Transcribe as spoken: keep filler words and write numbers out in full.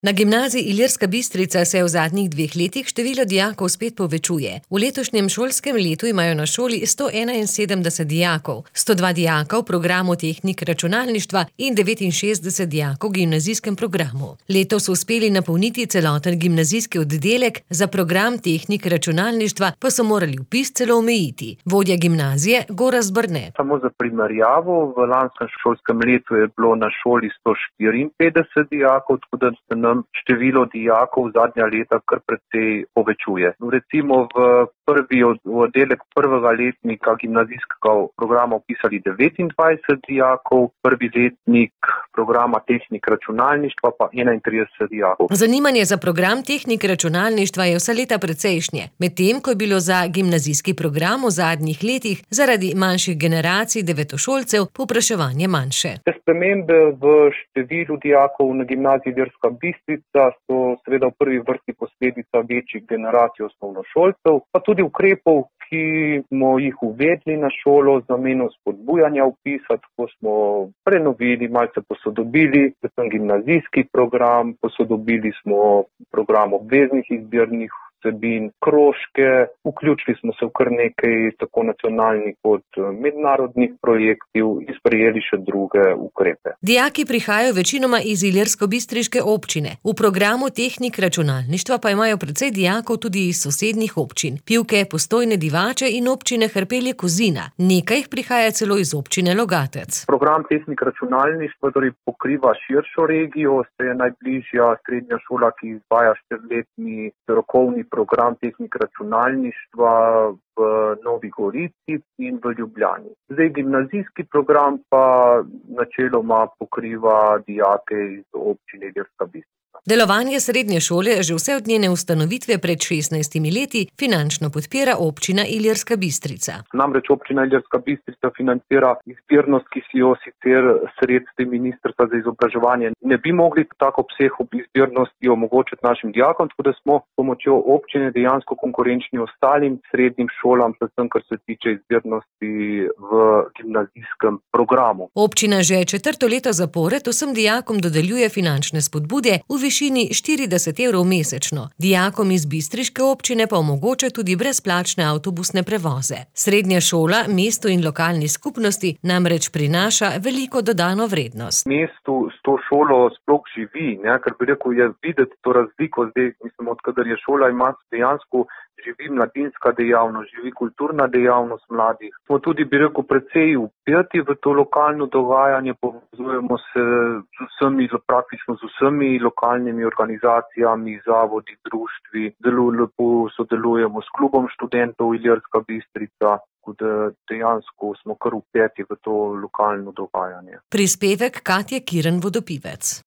Na gimnaziji Ilirska Bistrica se v zadnjih dveh letih število dijakov spet povečuje. V letošnjem šolskem letu imajo na šoli sto enainsedemdeset dijakov, sto dva dijaka v programu tehnik računalništva in devetinšestdeset dijakov v gimnazijskem programu. Letos so uspeli napolniti celoten gimnazijski oddelek, za program tehnik računalništva pa so morali vpis celo omejiti. Vodja gimnazije Gorazd Brne. Samo za primerjavo, v lanskem šolskem letu je bilo na šoli sto štiriinpetdeset dijakov, tako da se nam število dijakov zadnja leta kar precej povečuje. Recimo v prvi oddelek prvega letnika gimnazijskega programa vpisali devetindvajset dijakov, prvi letnik programa tehnik računalništva pa enaintrideset dijakov. Zanimanje za program tehnik računalništva je vsa leta precejšnje, medtem ko je bilo za gimnazijski program v zadnjih letih zaradi manjših generacij devetošolcev povpraševanje manjše. Te spremembe v številu dijakov na gimnaziji Ilirska Bistrica so seveda v prvi vrsti posledica večjih generacij osnovnošolcev, pa tudi ukrepov, ki smo jih uvedli na šolo z namenom spodbujanja vpisa, tako smo prenovili, malce posodobili predvsem gimnazijski program, posodobili smo program obveznih izbirnih vsebin, krožke, vključili smo se v kar nekaj tako nacionalnih kot mednarodnih projektov in sprejeli še druge ukrepe. Dijaki prihajajo večinoma iz ilirskobistriške občine. V programu tehnik računalništva pa imajo precej dijakov tudi iz sosednjih občin, Pivke, Postojne, Divače in občine Hrpelje-Kozina. Nekaj jih prihaja celo iz občine Logatec. Program tehnik računalništva torej pokriva širšo regijo, se je najbližja srednja šola, ki izvaja štiriletni strokovni program tehnik računalništva v Novi Gorici in v Ljubljani. Zdaj, gimnazijski program pa načeloma pokriva dijake iz občine Ilirska Bistrica. Delovanje srednje šole že vse od njene ustanovitve pred šestnajstimi leti finančno podpira občina Ilirska Bistrica. Namreč občina Ilirska Bistrica financira izbirnost, ki si jo sicer sredstvi Ministrstva za izobraževanje ne bi mogli tako obseg izbirnosti omogočiti našim dijakom, tako da smo s pomočjo občine dejansko konkurenčni ostalim srednjim šolam, predvsem kar se tiče izbirnosti v gimnazijskem programu. Občina že četrto leto zapored vsem dijakom dodeljuje finančne spodbude v višini štirideset evrov mesečno. Dijakom iz bistriške občine pa omogoča tudi brezplačne avtobusne prevoze. Srednja šola mestu in lokalni skupnosti namreč prinaša veliko dodano vrednost. Mestu s to šolo sploh živi, ne, ker bi rekel, je videti to razliko zdaj, mislim, odkadar je šola, ima dejansko živi mladinska dejavnost, živi kulturna dejavnost mladih. Smo tudi, bi rekel, precej vpeti v to lokalno dogajanje, povezujemo se z vsemi, praktično z vsemi lokalnimi organizacijami, zavodi, društvi, zelo lepo sodelujemo s klubom študentov Ilirska Bistrica, da dejansko smo kar vpeti v to lokalno dogajanje. Prispevek Katje Kirn Vodopivec.